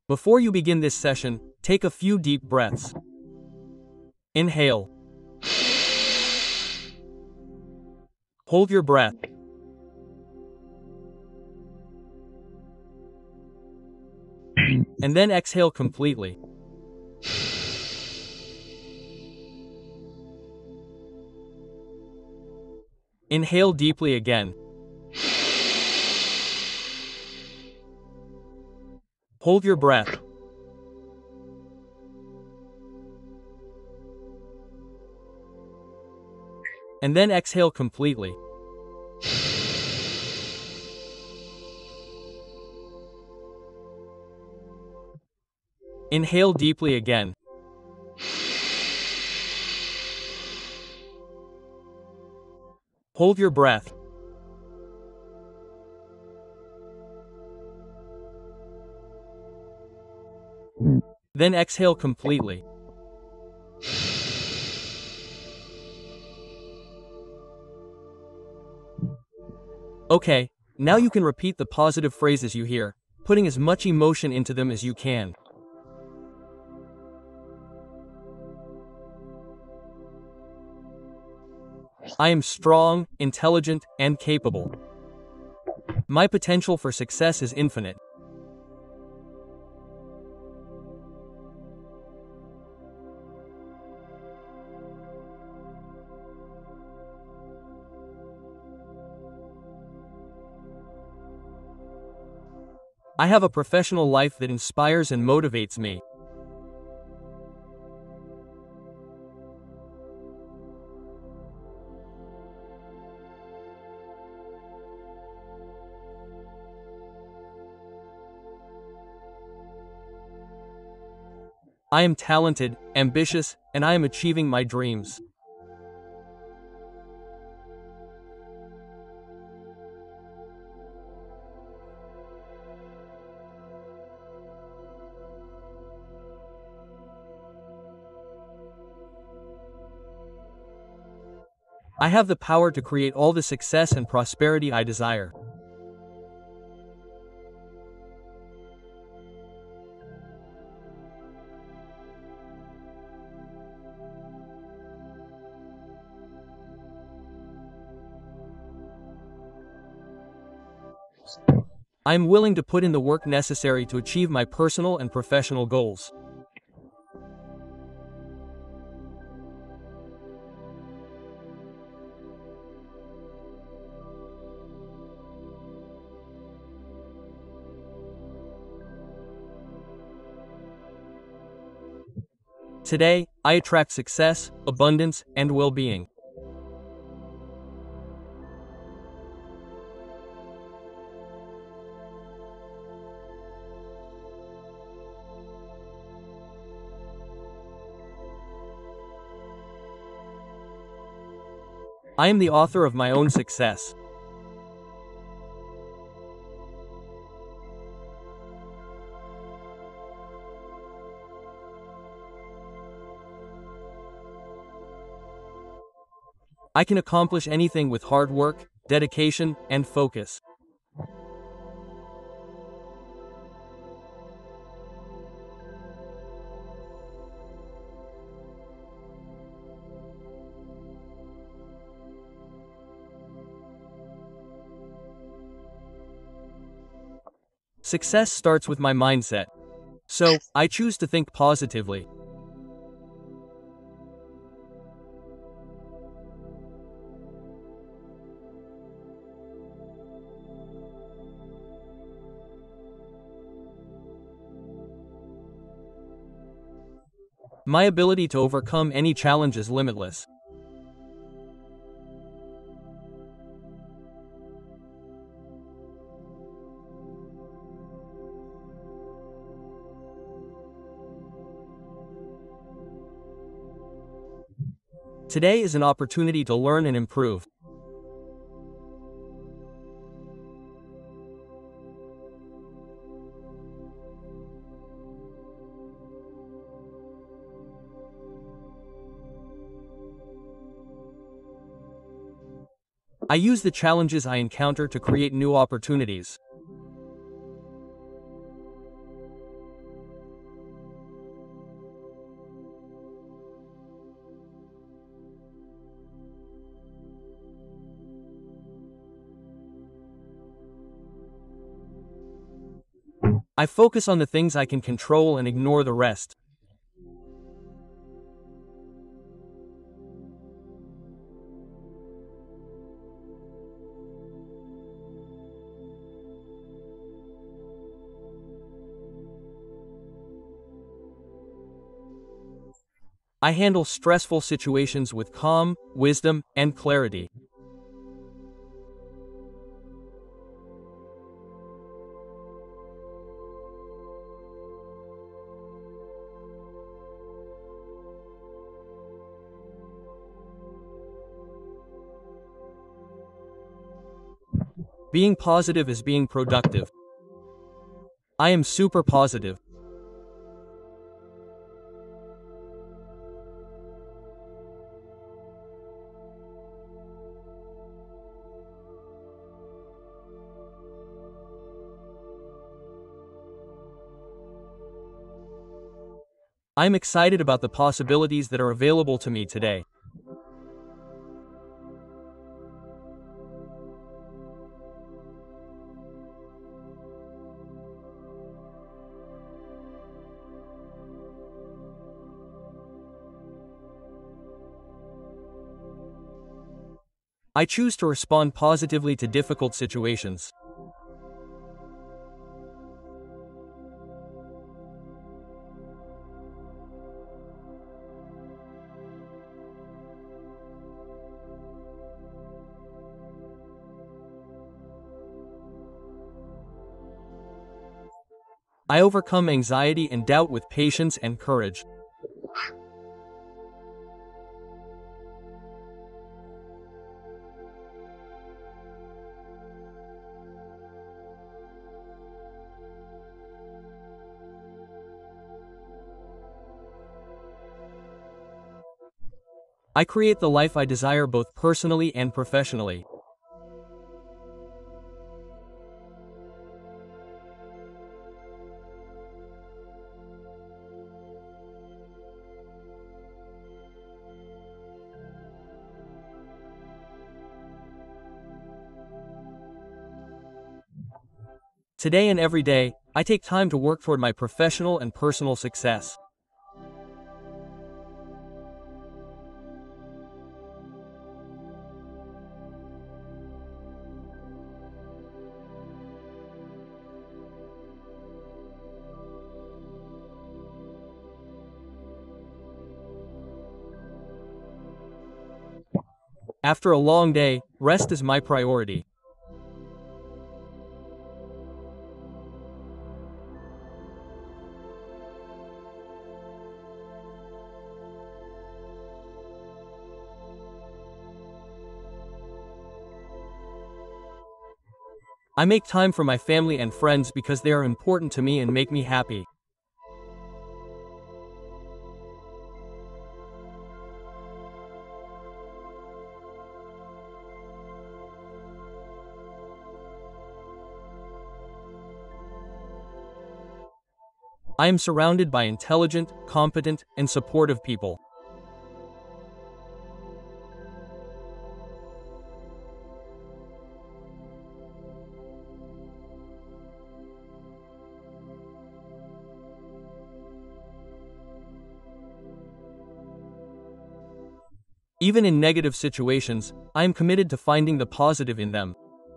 Before you begin this session, take a few deep breaths. Inhale. Hold your breath. And then exhale completely. Inhale deeply again. Hold your breath. And then exhale completely. Inhale deeply again. Hold your breath. Then exhale completely. Okay, now you can repeat the positive phrases you hear, putting as much emotion into them as you can. I am strong, intelligent, and capable. My potential for success is infinite. I have a professional life that inspires and motivates me. I am talented, ambitious, and I am achieving my dreams. I have the power to create all the success and prosperity I desire. I am willing to put in the work necessary to achieve my personal and professional goals. Today, I attract success, abundance, and well-being. I am the author of my own success. I can accomplish anything with hard work, dedication, and focus. Success starts with my mindset. So, I choose to think positively. My ability to overcome any challenge is limitless. Today is an opportunity to learn and improve. I use the challenges I encounter to create new opportunities. I focus on the things I can control and ignore the rest. I handle stressful situations with calm, wisdom, and clarity. Being positive is being productive. I am super positive. I'm excited about the possibilities that are available to me today. I choose to respond positively to difficult situations. I overcome anxiety and doubt with patience and courage. I create the life I desire both personally and professionally. Today and every day, I take time to work toward my professional and personal success. After a long day, rest is my priority. I make time for my family and friends because they are important to me and make me happy. I am surrounded by intelligent, competent, and supportive people. Even in negative situations, I am committed to finding the positive in them.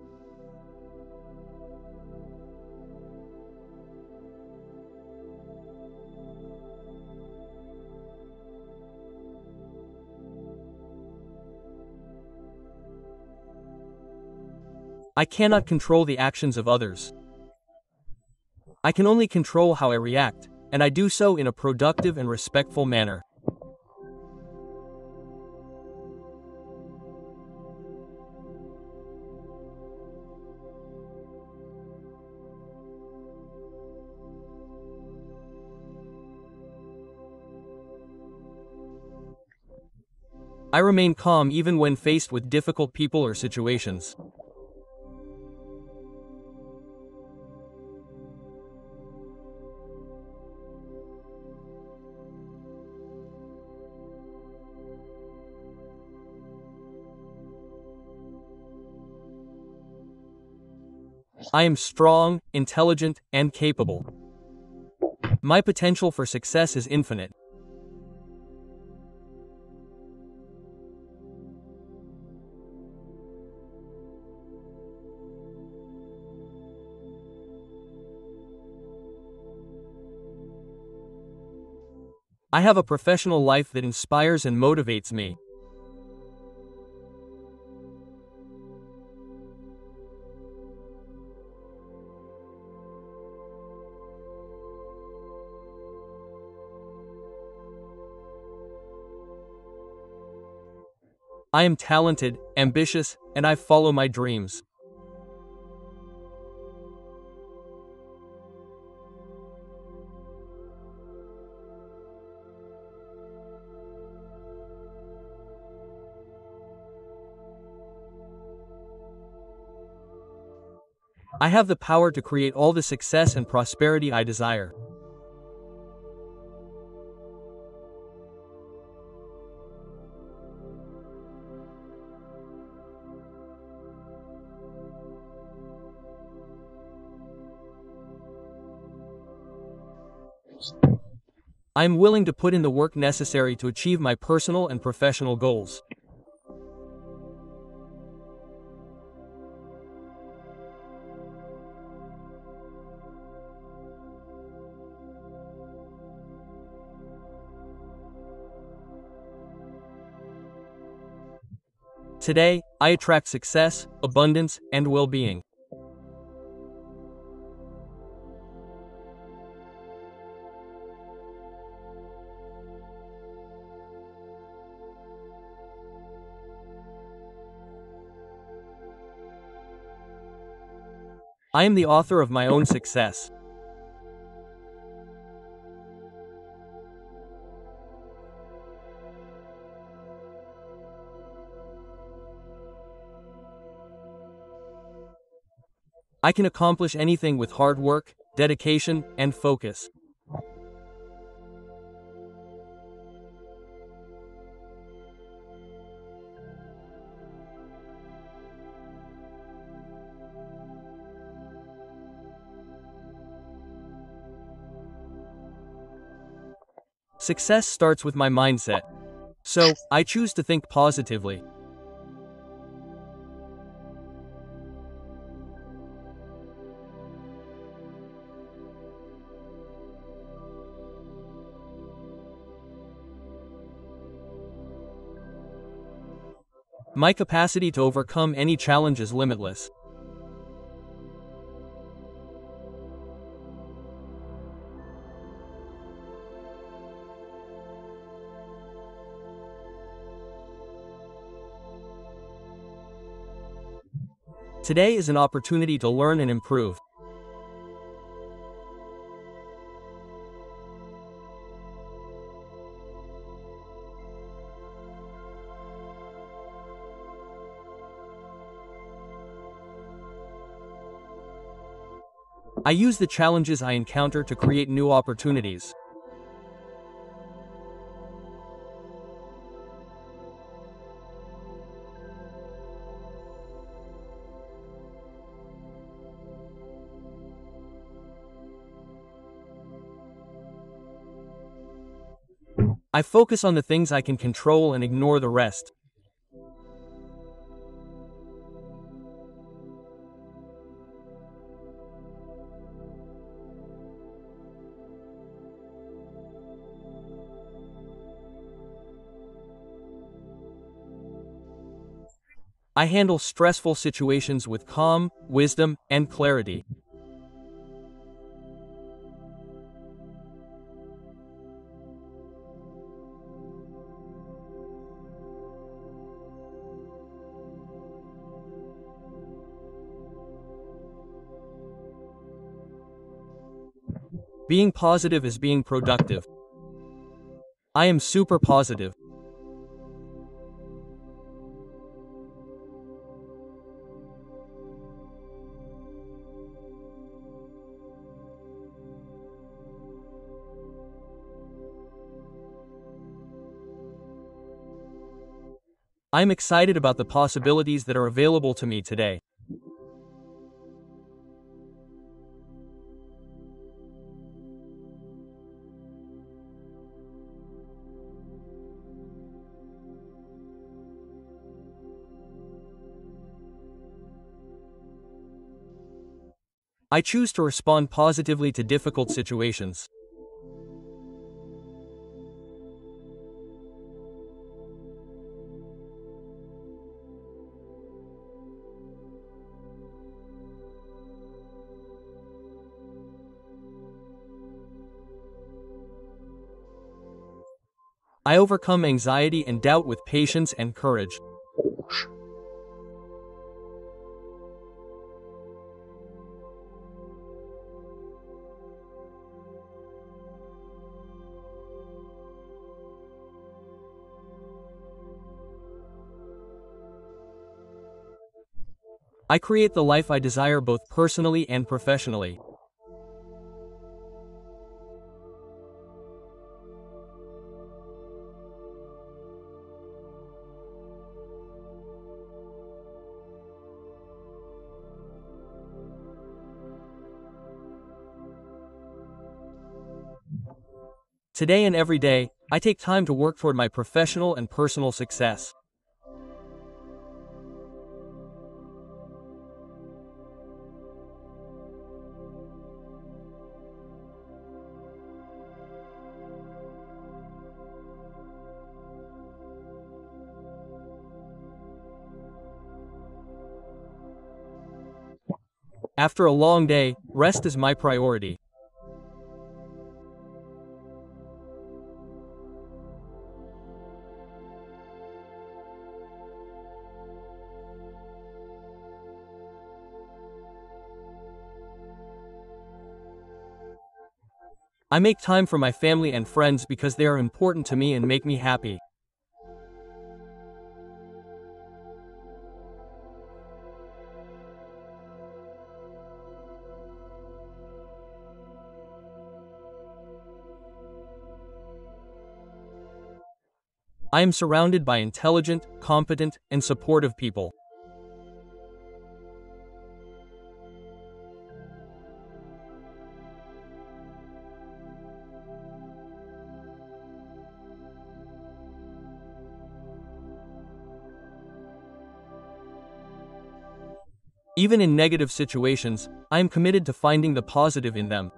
I cannot control the actions of others. I can only control how I react, and I do so in a productive and respectful manner. I remain calm even when faced with difficult people or situations. I am strong, intelligent, and capable. My potential for success is infinite. I have a professional life that inspires and motivates me. I am talented, ambitious, and I follow my dreams. I have the power to create all the success and prosperity I desire. I am willing to put in the work necessary to achieve my personal and professional goals. Today, I attract success, abundance, and well-being. I am the author of my own success. I can accomplish anything with hard work, dedication, and focus. Success starts with my mindset. So, I choose to think positively. My capacity to overcome any challenge is limitless. Today is an opportunity to learn and improve. I use the challenges I encounter to create new opportunities. I focus on the things I can control and ignore the rest. I handle stressful situations with calm, wisdom, and clarity. Being positive is being productive. I am super positive. I'm excited about the possibilities that are available to me today. I choose to respond positively to difficult situations. I overcome anxiety and doubt with patience and courage. I create the life I desire both personally and professionally. Today and every day, I take time to work toward my professional and personal success. After a long day, rest is my priority. I make time for my family and friends because they are important to me and make me happy. I am surrounded by intelligent, competent, and supportive people. Even in negative situations, I am committed to finding the positive in them.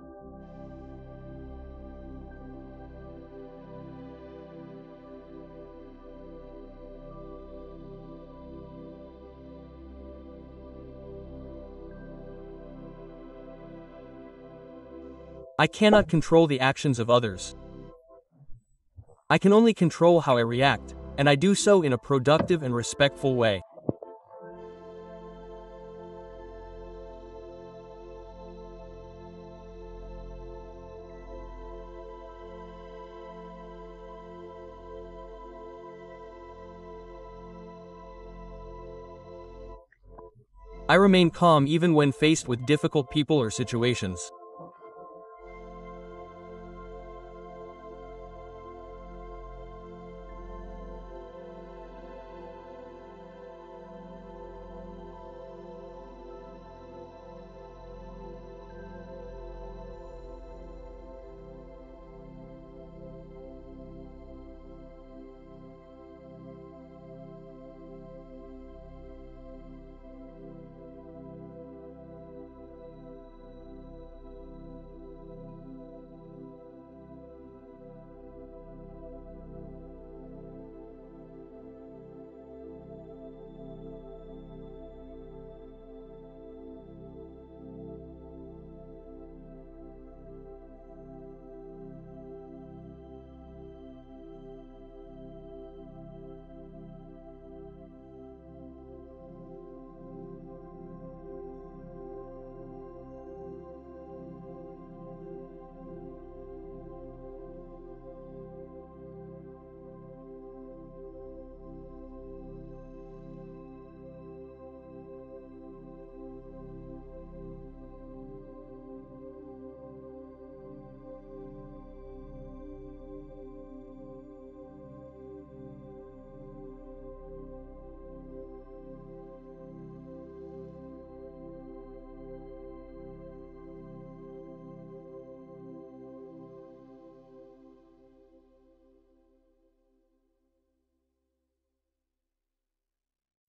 I cannot control the actions of others. I can only control how I react, and I do so in a productive and respectful way. I remain calm even when faced with difficult people or situations.